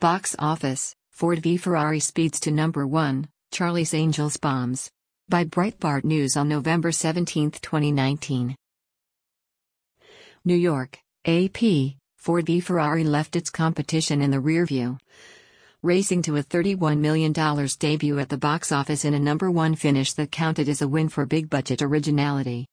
Box office, Ford v Ferrari speeds to number 1, Charlie's Angels bombs. By Breitbart News on November 17, 2019. New York, AP, Ford v Ferrari left its competition in the rearview. Racing to a $31 million debut at the box office in a number 1 finish that counted as a win for big-budget originality.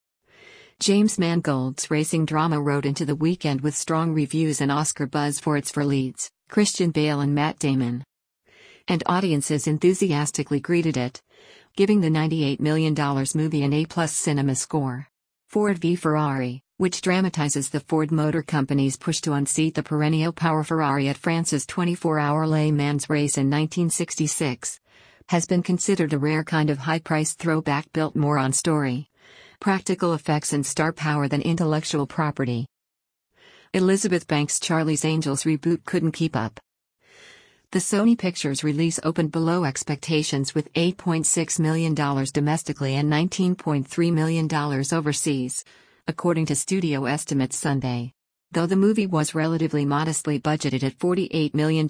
James Mangold's racing drama rode into the weekend with strong reviews and Oscar buzz for its leads, Christian Bale and Matt Damon. And audiences enthusiastically greeted it, giving the $98 million movie an A+ cinema score. Ford v Ferrari, which dramatizes the Ford Motor Company's push to unseat the perennial power Ferrari at France's 24-hour Le Mans race in 1966, has been considered a rare kind of high-priced throwback built more on story, practical effects and star power than intellectual property. Elizabeth Banks' Charlie's Angels reboot couldn't keep up. The Sony Pictures release opened below expectations with $8.6 million domestically and $19.3 million overseas, according to studio estimates Sunday. Though the movie was relatively modestly budgeted at $48 million,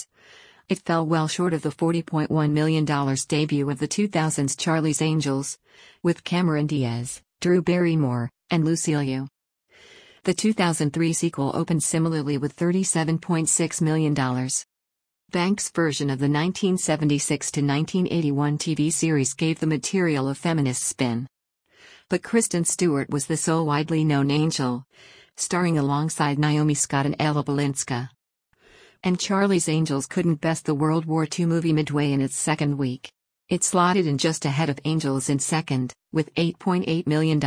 it fell well short of the $40.1 million debut of the 2000's Charlie's Angels, with Cameron Diaz, Drew Barrymore, and Lucy Liu. The 2003 sequel opened similarly with $37.6 million. Banks' version of the 1976 to 1981 TV series gave the material a feminist spin. But Kristen Stewart was the sole widely known Angel, starring alongside Naomi Scott and Ella Balinska. And Charlie's Angels couldn't best the World War II movie midway in its second week. It slotted in just ahead of Angels in second, with $8.8 million.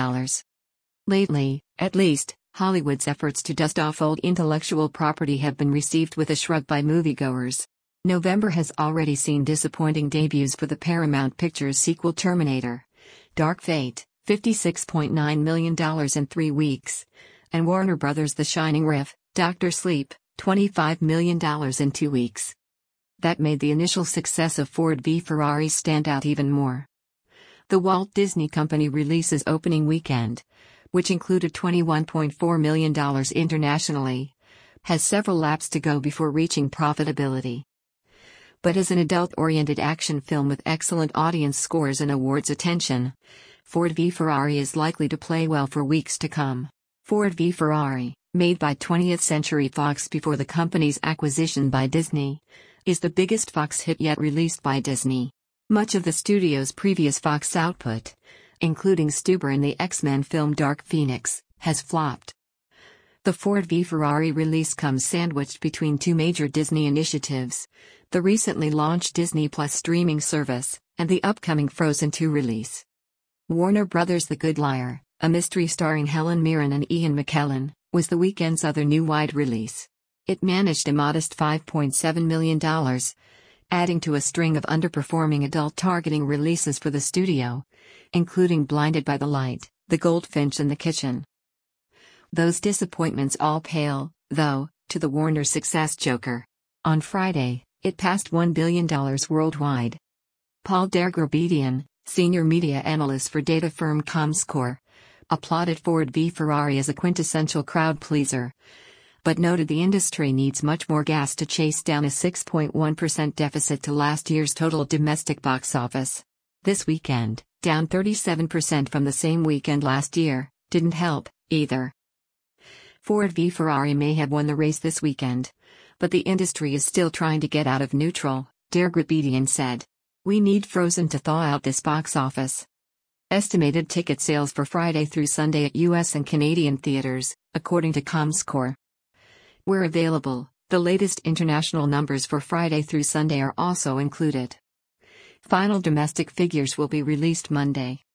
Lately, at least, Hollywood's efforts to dust off old intellectual property have been received with a shrug by moviegoers. November has already seen disappointing debuts for the Paramount Pictures sequel Terminator: Dark Fate, $56.9 million in 3 weeks, and Warner Bros.' The Shining riff, Dr. Sleep, $25 million in 2 weeks. That made the initial success of Ford v Ferrari stand out even more. The Walt Disney Company release's opening weekend, which included $21.4 million internationally, has several laps to go before reaching profitability. But as an adult-oriented action film with excellent audience scores and awards attention, Ford v Ferrari is likely to play well for weeks to come. Ford v Ferrari, made by 20th Century Fox before the company's acquisition by Disney, is the biggest Fox hit yet released by Disney. Much of the studio's previous Fox output, including Stuber and the X-Men film Dark Phoenix, has flopped. The Ford v Ferrari release comes sandwiched between 2 major Disney initiatives, the recently launched Disney Plus streaming service, and the upcoming Frozen 2 release. Warner Bros.' The Good Liar, a mystery starring Helen Mirren and Ian McKellen, was the weekend's other new wide release. It managed a modest $5.7 million, adding to a string of underperforming adult-targeting releases for the studio, including Blinded by the Light, The Goldfinch and The Kitchen. Those disappointments all pale, though, to the Warner success Joker. On Friday, it passed $1 billion worldwide. Paul Dergrabedian, senior media analyst for data firm Comscore, applauded Ford v Ferrari as a quintessential crowd pleaser, but noted the industry needs much more gas to chase down a 6.1% deficit to last year's total domestic box office. This weekend, down 37% from the same weekend last year, didn't help, either. Ford v Ferrari may have won the race this weekend, but the industry is still trying to get out of neutral, Dergrabedian said. We need Frozen to thaw out this box office. Estimated ticket sales for Friday through Sunday at US and Canadian theaters, according to Comscore. Where available, the latest international numbers for Friday through Sunday are also included. Final domestic figures will be released Monday.